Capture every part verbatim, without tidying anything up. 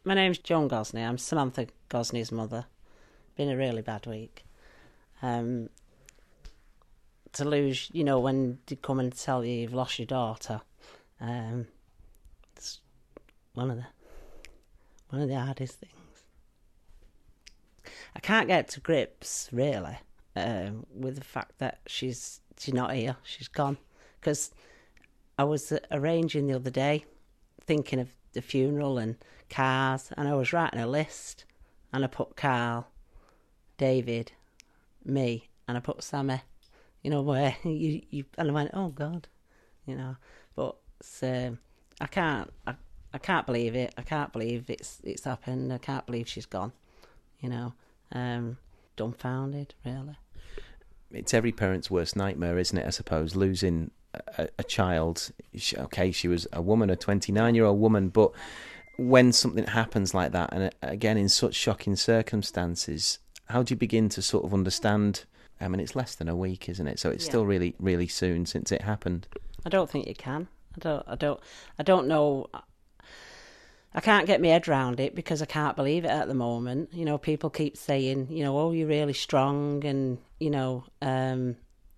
My name's Joan Gosney. I'm Samantha Gosney's mother. Been a really bad week. Um, to lose, you know, when they come and tell you you've lost your daughter, um, it's one of the one of the hardest things. I can't get to grips really um, with the fact that she's she's not here. She's gone. Because I was arranging the other day, thinking of the funeral and cars, and I was writing a list, and I put Carl, David, me, and I put Sammy. You know where you you and I went, oh God, you know. But um, I can't I, I can't believe it. I can't believe it's it's happened. I can't believe she's gone. You know, um, dumbfounded really. It's every parent's worst nightmare, isn't it? I suppose losing a, a child. She, okay, she was a woman, a twenty-nine-year-old woman, but when something happens like that, and again in such shocking circumstances, how do you begin to sort of understand? I mean, it's less than a week, isn't it? So it's yeah. still really, really soon since it happened. I don't think you can. I don't. I don't. I don't know. I can't get my head around it because I can't believe it at the moment. You know, people keep saying, you know, oh, you're really strong, and you know, um,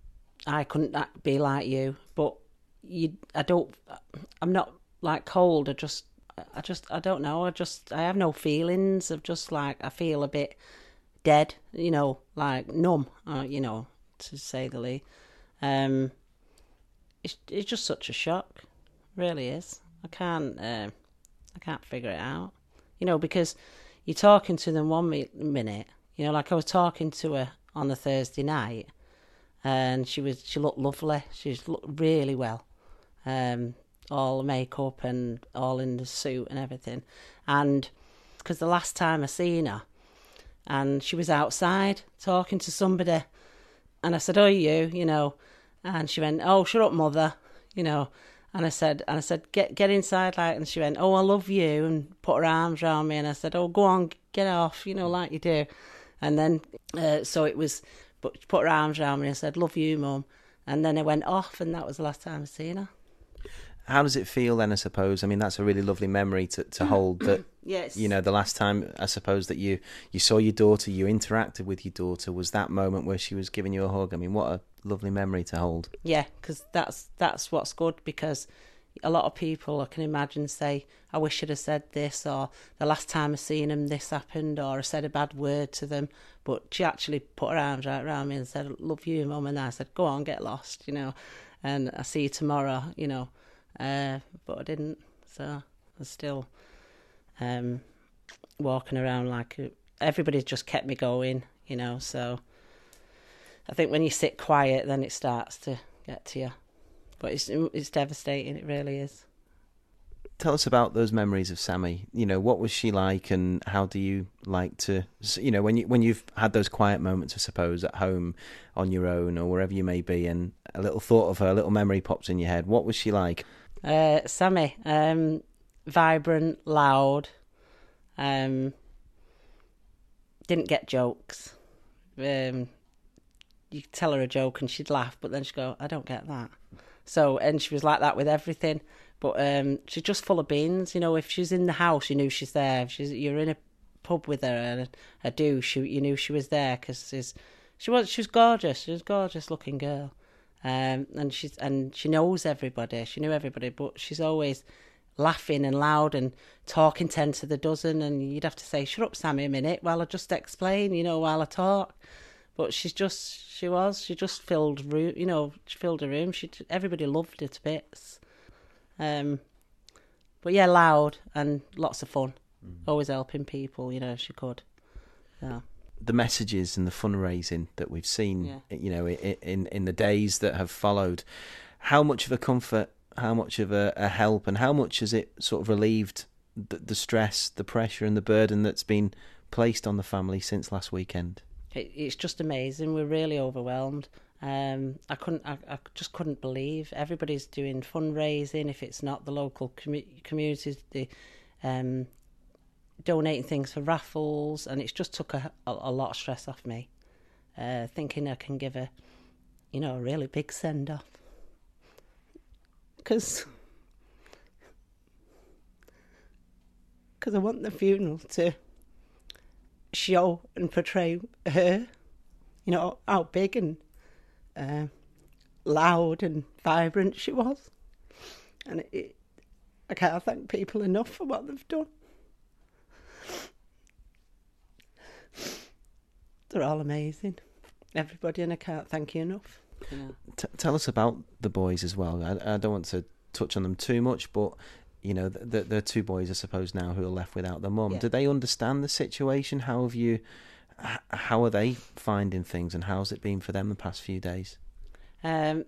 I couldn't be like you. But you, I don't. I'm not like cold. I just, I just, I don't know. I just, I have no feelings. Of just like I feel a bit dead. You know, like numb. Uh, you know, to say the least. Um, it's it's just such a shock. It really is. I can't. Uh, I can't figure it out, you know, because you're talking to them one mi- minute, you know, like I was talking to her on a Thursday night, and she was she looked lovely, she looked really well, um, all makeup and all in the suit and everything, and because the last time I seen her, and she was outside talking to somebody, and I said, "Oh, you," you know, and she went, "Oh, shut up, mother," you know. And I said, and I said, get get inside, like, and she went, oh, I love you, and put her arms around me, and I said, oh, go on, get off, you know, like you do. And then, uh, so it was, but she put her arms around me, and I said, love you, Mum. And then I went off, and that was the last time I seen her. How does it feel then, I suppose? I mean, that's a really lovely memory to, to hold that, yes. You know, the last time, I suppose, that you, you saw your daughter, you interacted with your daughter, was that moment where she was giving you a hug. I mean, what a lovely memory to hold. Yeah, because that's, that's what's good, because a lot of people, I can imagine, say, I wish I'd have said this, or the last time I seen them, this happened, or I said a bad word to them. But she actually put her arms right around me and said, love you, Mum. And I said, go on, get lost, you know, and I see you tomorrow, you know. Uh, but I didn't, so I'm still um, walking around like everybody just kept me going, you know. So I think when you sit quiet, then it starts to get to you. But it's it's devastating, it really is. Tell us about those memories of Sammy. You know, what was she like, and how do you like to, you know, when you when you've had those quiet moments, I suppose, at home, on your own, or wherever you may be, and a little thought of her, a little memory pops in your head. What was she like? Uh, Sammy, um, vibrant, loud, um, didn't get jokes. Um, you could tell her a joke and she'd laugh, but then she'd go, I don't get that. So, and she was like that with everything. But um, she's just full of beans. You know, if she's in the house, you knew she's there. If she's, you're in a pub with her and a, a do, she, you knew she was there because she was she was gorgeous. She was a gorgeous looking girl. Um, and she's and she knows everybody. She knew everybody, but she's always laughing and loud and talking ten to the dozen. And you'd have to say, "Shut up, Sammy, a minute," while I just explain, you know, while I talk. But she's just, she was, she just filled room, you know, she filled a room. She, everybody loved her to bits. Um, but yeah, loud and lots of fun. Mm. Always helping people, you know, if she could. Yeah. The messages and the fundraising that we've seen, yeah. you know, in in the days that have followed, how much of a comfort, how much of a, a help, and how much has it sort of relieved the, the stress, the pressure, and the burden that's been placed on the family since last weekend? It, it's just amazing. We're really overwhelmed. Um, I couldn't, I, I just couldn't believe everybody's doing fundraising. If it's not the local commu- communities, the um. donating things for raffles, and it's just took a, a, a lot of stress off me, uh, thinking I can give a, you know, a really big send-off. Because because I want the funeral to show and portray her, you know, how big and uh, loud and vibrant she was. And it, it, I can't thank people enough for what they've done. They're all amazing, everybody, and I can't thank you enough. You know. T- tell us about the boys as well. I, I don't want to touch on them too much, but you know, the, the two boys, I suppose, now who are left without their mum. Yeah. Do they understand the situation? How have you? How are they finding things, and how's it been for them the past few days? Um,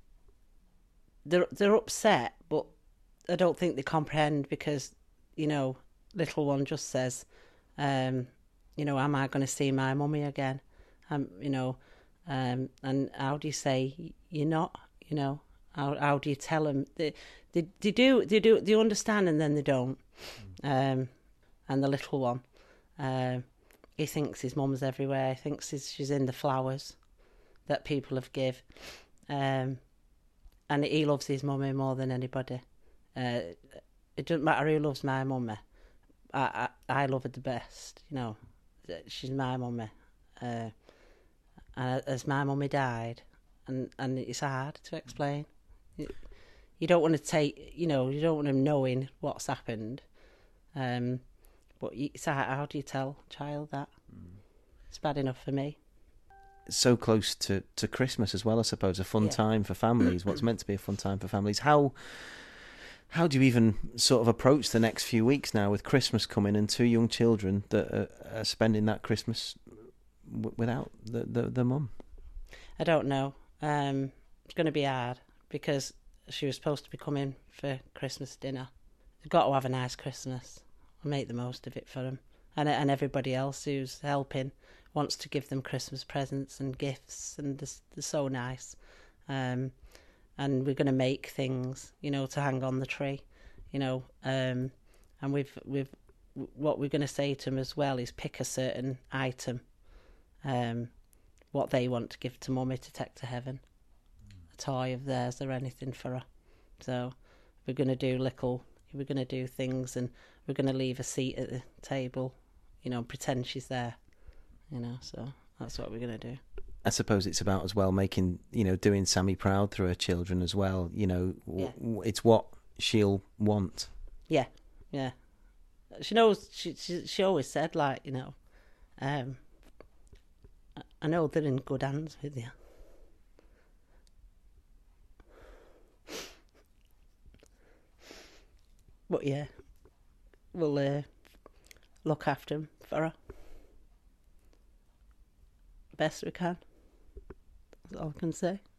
they're they're upset, but I don't think they comprehend because, you know, little one just says, um, you know, am I going to see my mummy again? Um, you know, um, and how do you say you're not? You know, how how do you tell them? They they, they do they do they understand and then they don't. Mm. Um, and the little one, um, he thinks his mum's everywhere. He thinks he's, she's in the flowers that people have give. Um, and he loves his mummy more than anybody. Uh, it doesn't matter who loves my mummy. I, I, I love her the best, you know. She's my mummy. Uh, and as my mummy died, and, and it's hard to explain. You, you don't want to take, you know, you don't want them knowing what's happened. Um, but you, it's hard, how do you tell a child that? Mm. It's bad enough for me. So close to, to Christmas as well, I suppose, a fun Yeah. time for families, what's meant to be a fun time for families. How how do you even sort of approach the next few weeks now with Christmas coming and two young children that are, are spending that Christmas w- without the, the, the mum? I don't know. Um, it's going to be hard because she was supposed to be coming for Christmas dinner. They've got to have a nice Christmas. I'll make the most of it for them. And, and everybody else who's helping wants to give them Christmas presents and gifts, and they're, they're so nice. Um, and we're going to make things, you know, to hang on the tree, you know. Um, and we've we've what we're going to say to them as well is pick a certain item, um, what they want to give to Mummy to take to heaven, a toy of theirs or anything for her. So we're going to do little, we're going to do things, and we're going to leave a seat at the table, you know, pretend she's there. You know, so that's what we're going to do. I suppose it's about as well making, you know, doing Sammy proud through her children as well. You know, Yeah. w- it's what she'll want. Yeah, yeah. She knows, she, she she always said, like, you know, um, I know they're in good hands with you. But yeah, we'll uh, look after them for her. Best we can. That's all I can say.